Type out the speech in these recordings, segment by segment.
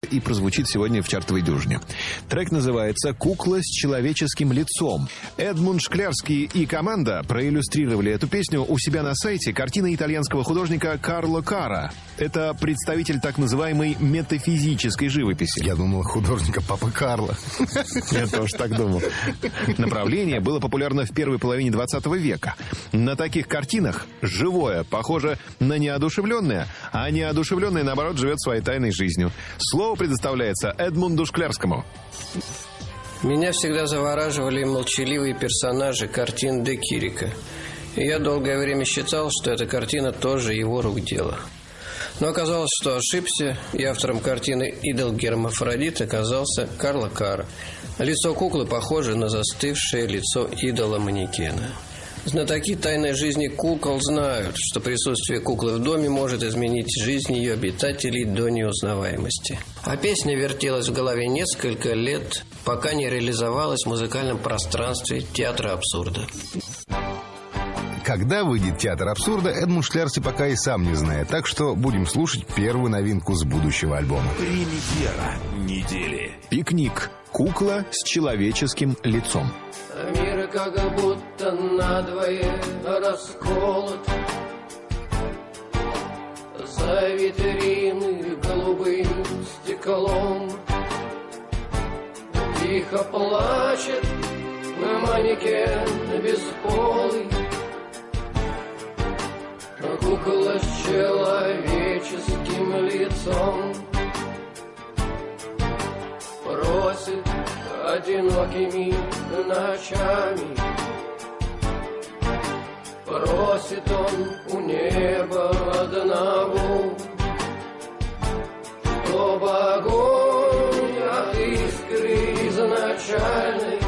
и прозвучит сегодня в чартовой дюжине. Трек называется «Кукла с человеческим лицом». Эдмунд Шклярский и команда проиллюстрировали эту песню у себя на сайте картиной итальянского художника Карло Кара. Это представитель так называемой метафизической живописи. Я думал, художника Папы Карло. Я тоже так думал. Направление было популярно в первой половине 20 века. На таких картинах живое похоже на неодушевленное, а неодушевленное, наоборот, живет своей тайной жизнью. Слово предоставляется Эдмунду Шклярскому. Меня всегда завораживали молчаливые персонажи картин де Кирика. И я долгое время считал, что эта картина тоже его рук дело. Но оказалось, что ошибся, и автором картины «Идол Гермафродит» оказался Карло Кара. Лицо куклы похоже на застывшее лицо идола-манекена. Знатоки тайной жизни кукол знают, что присутствие куклы в доме может изменить жизнь ее обитателей до неузнаваемости. А песня вертелась в голове несколько лет, пока не реализовалась в музыкальном пространстве театра абсурда. Когда выйдет «Театр абсурда», Эдмунд Шклярский пока и сам не знает. Так что будем слушать первую новинку с будущего альбома. Премьера недели. «Пикник. Кукла с человеческим лицом». Мир как будто надвое расколот. За витрины голубым стеклом тихо плачет манекен бесполый. Кукла с человеческим лицом просит одинокими ночами. Просит он у неба одного, чтоб огонь от искры изначальной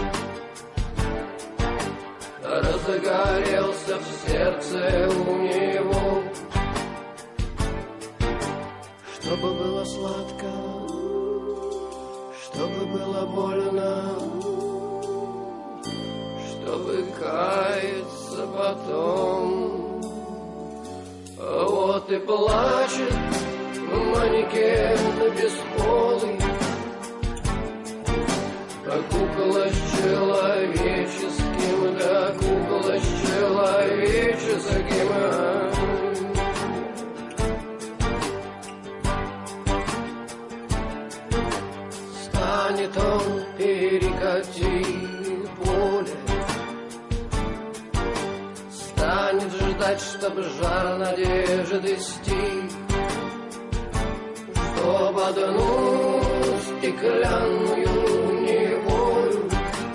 разгорелся в сердце у него. Чтобы было сладко, чтобы было больно, чтобы каяться потом. Вот и плачет манекен бесполый, как кукла с человеческим, да кукла с человеческим. Станет он перекати поле, станет ждать, чтоб жар надежды стих, чтоб одну стеклянную неволю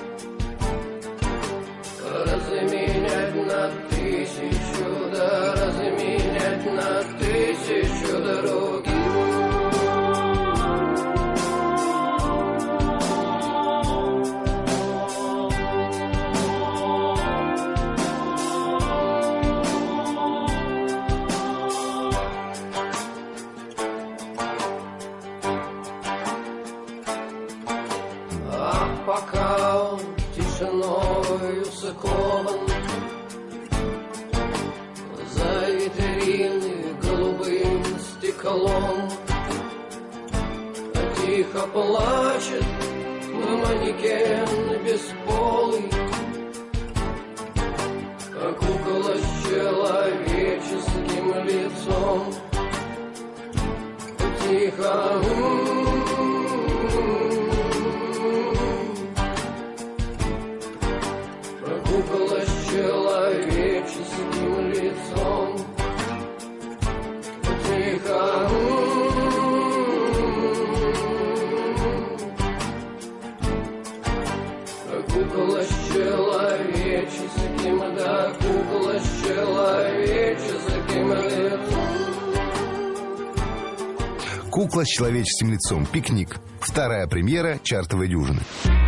разменять на тысячу, да разменять на тысячу других. Пока он тишиною скован, за витрины голубым стеклом тихо плачет манекен бесполый, как кукла с человеческим лицом. Тихо кукла с человеческим лицом. Тихо кукла с человеческим, да кукла с человеческим лицом. «Кукла с человеческим лицом. Пикник». Вторая премьера чартовой дюжины.